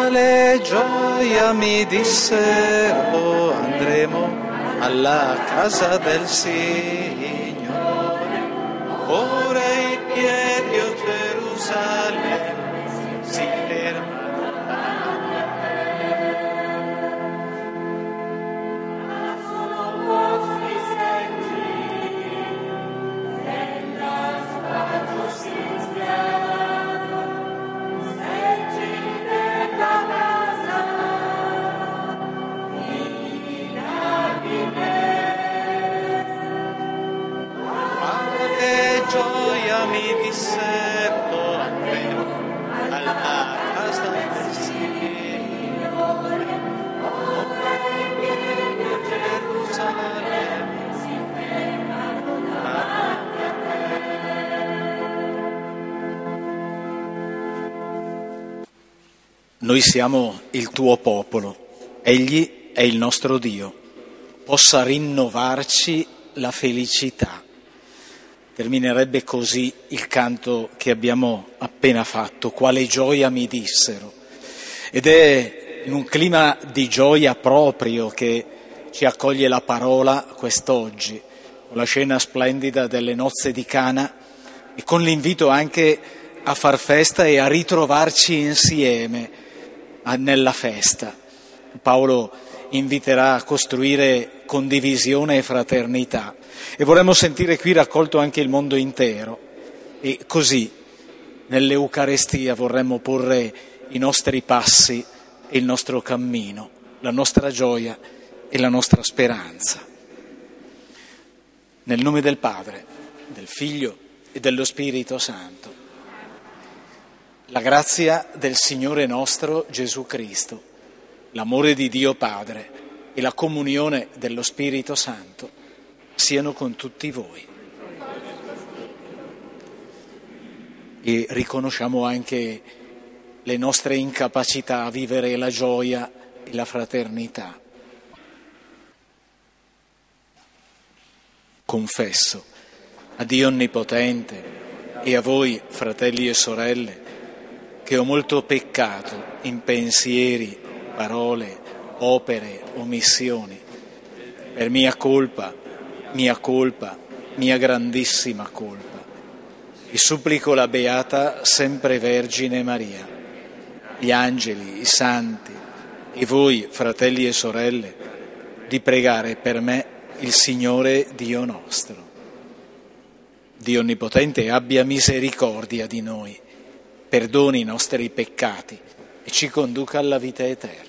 quale gioia mi dissero, andremo alla casa del Signore. Ora i piedi, o Gerusalemme, si fermano. Gioia mi dissero, andremo alla casa del Signore. Ora i piedi, o Gerusalemme, si fermano davanti a te. Noi siamo il tuo popolo, Egli è il nostro Dio, possa rinnovarci la felicità. Terminerebbe così il canto che abbiamo appena fatto, quale gioia mi dissero. Ed è in un clima di gioia proprio che ci accoglie la parola quest'oggi, con la scena splendida delle nozze di Cana e con l'invito anche a far festa e a ritrovarci insieme nella festa. Paolo inviterà a costruire condivisione e fraternità. E vorremmo sentire qui raccolto anche il mondo intero e così nell'Eucarestia vorremmo porre i nostri passi e il nostro cammino, la nostra gioia e la nostra speranza. Nel nome del Padre, del Figlio e dello Spirito Santo. La grazia del Signore nostro Gesù Cristo, l'amore di Dio Padre e la comunione dello Spirito Santo siano con tutti voi. E riconosciamo anche le nostre incapacità a vivere la gioia e la fraternità. Confesso a Dio Onnipotente e a voi, fratelli e sorelle, che ho molto peccato in pensieri, parole, opere, omissioni, per mia colpa, mia grandissima colpa. E supplico la Beata Sempre Vergine Maria, gli angeli, i santi e voi, fratelli e sorelle, di pregare per me il Signore Dio nostro. Dio Onnipotente abbia misericordia di noi, perdoni i nostri peccati e ci conduca alla vita eterna.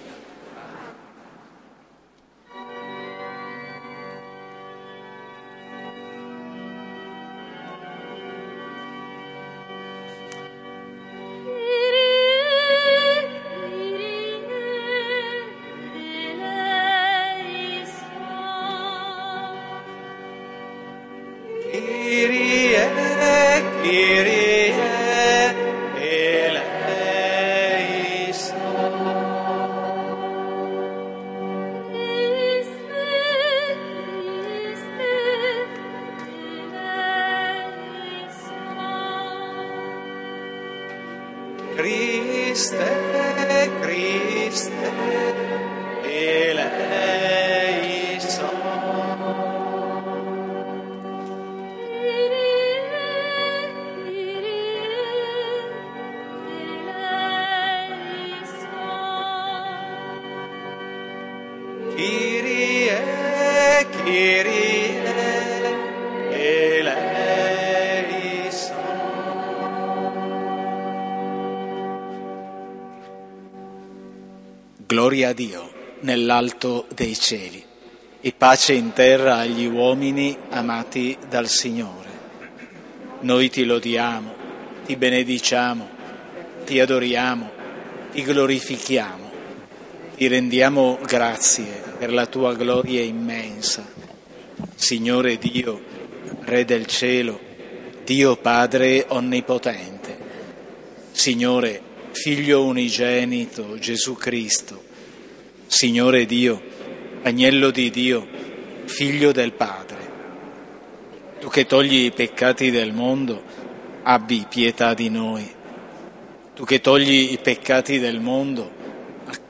Gloria a Dio nell'alto dei cieli e pace in terra agli uomini amati dal Signore. Noi ti lodiamo, ti benediciamo, ti adoriamo, ti glorifichiamo, ti rendiamo grazie per la tua gloria immensa. Signore Dio, Re del cielo, Dio Padre Onnipotente, Signore Figlio unigenito Gesù Cristo, Signore Dio, Agnello di Dio, Figlio del Padre. Tu che togli i peccati del mondo, abbi pietà di noi. Tu che togli i peccati del mondo,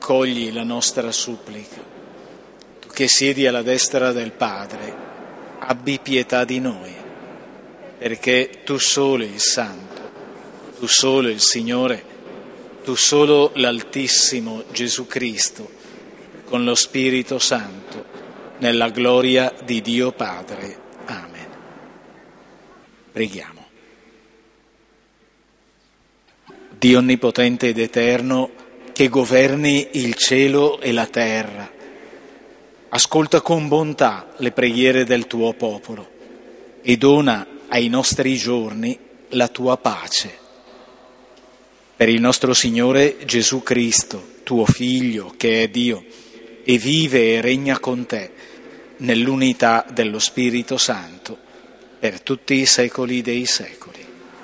accogli la nostra supplica. Tu che siedi alla destra del Padre, abbi pietà di noi, perché tu solo il Santo, tu solo il Signore, tu solo l'Altissimo Gesù Cristo, con lo Spirito Santo, nella gloria di Dio Padre. Amen. Preghiamo. Dio onnipotente ed eterno, che governi il cielo e la terra, ascolta con bontà le preghiere del tuo popolo e dona ai nostri giorni la tua pace. Per il nostro Signore Gesù Cristo, tuo Figlio, che è Dio, e vive e regna con te nell'unità dello Spirito Santo, per tutti i secoli dei secoli.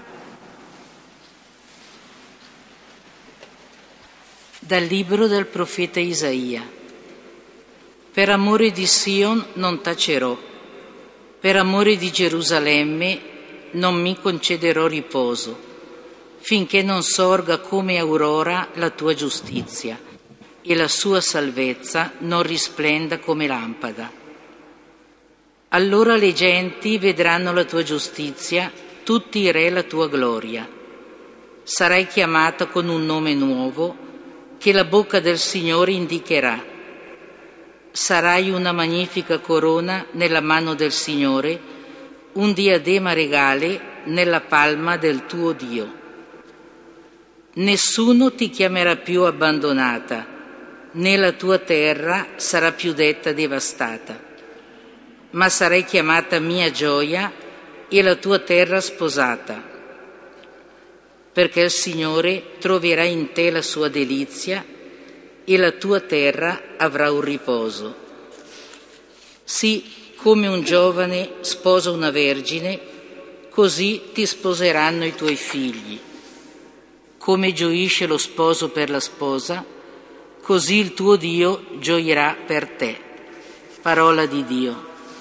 Dal libro del profeta Isaia. Per amore di Sion non tacerò, per amore di Gerusalemme non mi concederò riposo, finché non sorga come aurora la tua giustizia e la sua salvezza non risplenda come lampada. Allora le genti vedranno la tua giustizia, tutti i re la tua gloria. Sarai chiamata con un nome nuovo che la bocca del Signore indicherà. Sarai una magnifica corona nella mano del Signore, un diadema regale nella palma del tuo Dio. Nessuno ti chiamerà più abbandonata, né la tua terra sarà più detta devastata, ma sarai chiamata mia gioia e la tua terra sposata, perché il Signore troverà in te la sua delizia e la tua terra avrà un riposo. Sì, come un giovane sposa una vergine, così ti sposeranno i tuoi figli. Come gioisce lo sposo per la sposa, così il tuo Dio gioirà per te. Parola di Dio.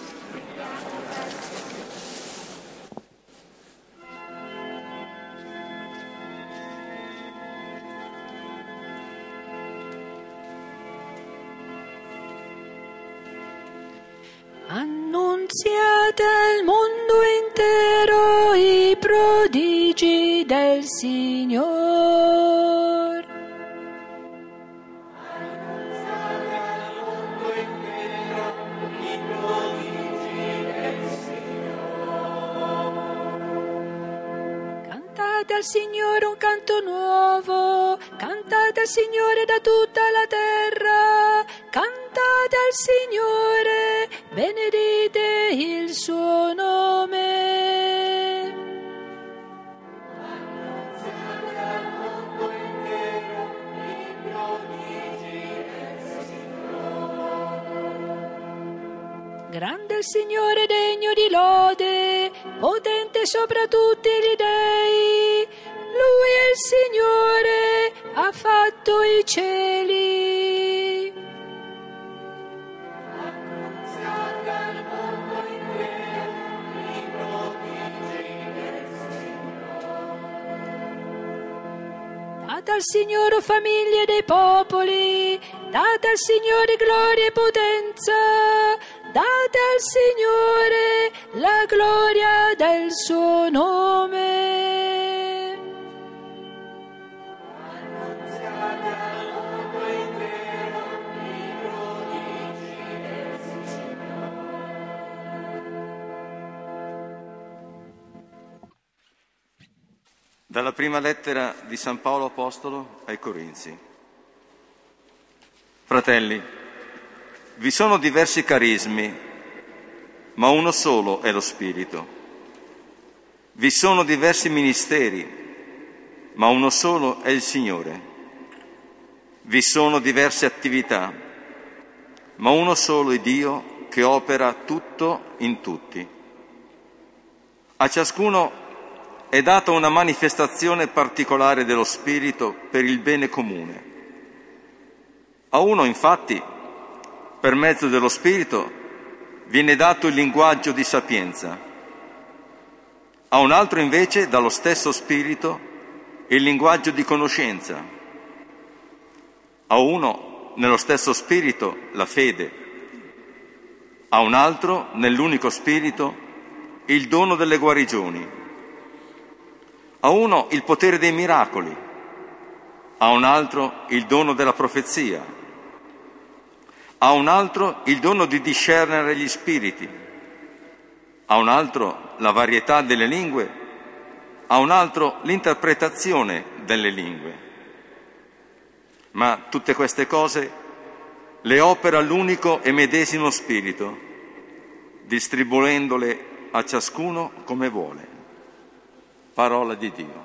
Annunziate al mondo intero i prodigi del Signore. Annunziate al mondo intero i prodigi del Signore. Cantate al Signore un canto nuovo, cantate al Signore da tutta la terra, cantate al Signore, benedite il suo nome. Annunziate al mondo intero i prodigi del Signore. Grande il Signore, degno di lode, potente sopra tutti gli dei. Lui è il Signore, ha fatto i cieli. Annunziate al mondo intero i prodigi del Signore. Date al Signore famiglie dei popoli, date al Signore gloria e potenza, date al Signore la gloria del suo nome. Dalla prima lettera di San Paolo Apostolo ai Corinzi. Fratelli, vi sono diversi carismi, ma uno solo è lo Spirito. Vi sono diversi ministeri, ma uno solo è il Signore. Vi sono diverse attività, ma uno solo è Dio che opera tutto in tutti. A ciascuno è data una manifestazione particolare dello Spirito per il bene comune. A uno, infatti, per mezzo dello Spirito, viene dato il linguaggio di sapienza. A un altro, invece, dallo stesso Spirito, il linguaggio di conoscenza. A uno nello stesso Spirito la fede, a un altro, nell'unico Spirito, il dono delle guarigioni, a uno il potere dei miracoli, a un altro il dono della profezia, a un altro il dono di discernere gli spiriti, a un altro la varietà delle lingue, a un altro l'interpretazione delle lingue. Ma tutte queste cose le opera l'unico e medesimo Spirito, distribuendole a ciascuno come vuole. Parola di Dio.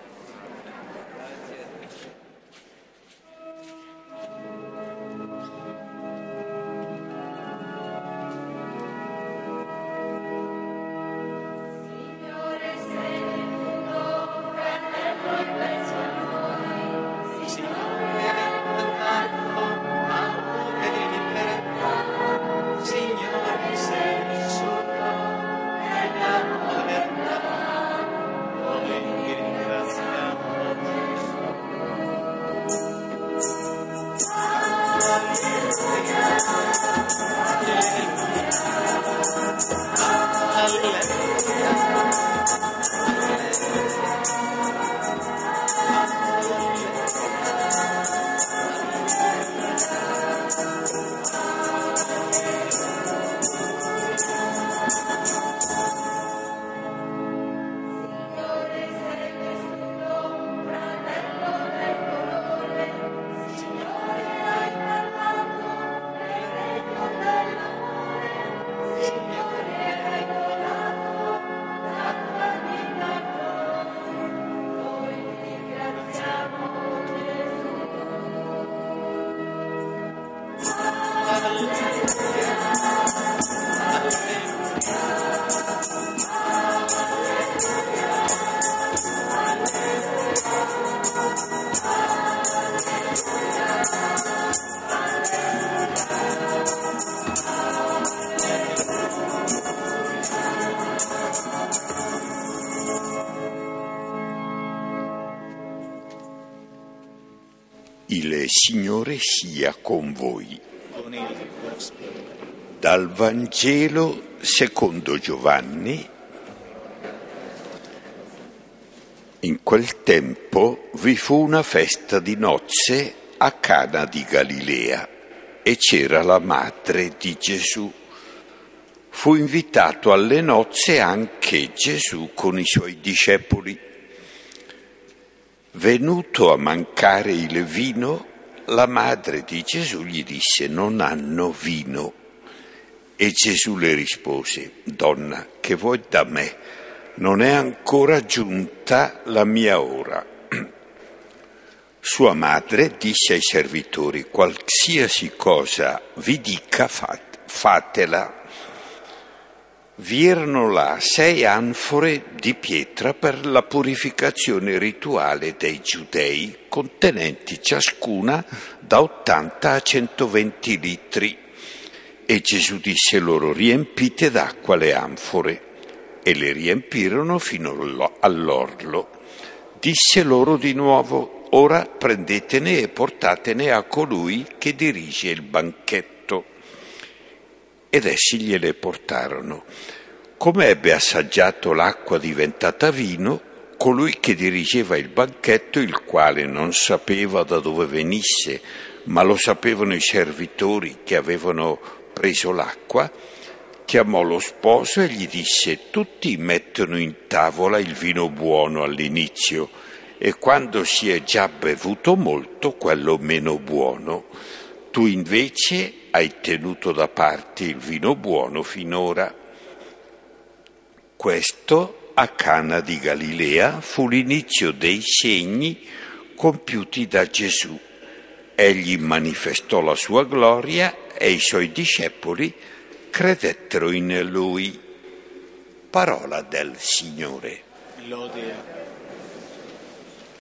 Il Signore sia con voi. Dal Vangelo secondo Giovanni. In quel tempo vi fu una festa di nozze a Cana di Galilea e c'era la madre di Gesù. Fu invitato alle nozze anche Gesù con i suoi discepoli. Venuto a mancare il vino, la madre di Gesù gli disse: non hanno vino. E Gesù le rispose: donna, che vuoi da me? Non è ancora giunta la mia ora. Sua madre disse ai servitori: qualsiasi cosa vi dica fatela. Vi erano là 6 anfore di pietra per la purificazione rituale dei giudei, contenenti ciascuna da 80 a 120 litri. E Gesù disse loro: riempite d'acqua le anfore. E le riempirono fino all'orlo. Disse loro di nuovo: ora prendetene e portatene a colui che dirige il banchetto. Ed essi gliele portarono. Come ebbe assaggiato l'acqua diventata vino, colui che dirigeva il banchetto, il quale non sapeva da dove venisse, ma lo sapevano i servitori che avevano preso l'acqua, chiamò lo sposo e gli disse: tutti mettono in tavola il vino buono all'inizio e quando si è già bevuto molto quello meno buono. Tu invece hai tenuto da parte il vino buono finora. Questo a Cana di Galilea fu l'inizio dei segni compiuti da Gesù. Egli manifestò la sua gloria e i suoi discepoli credettero in lui. Parola del Signore. Lode.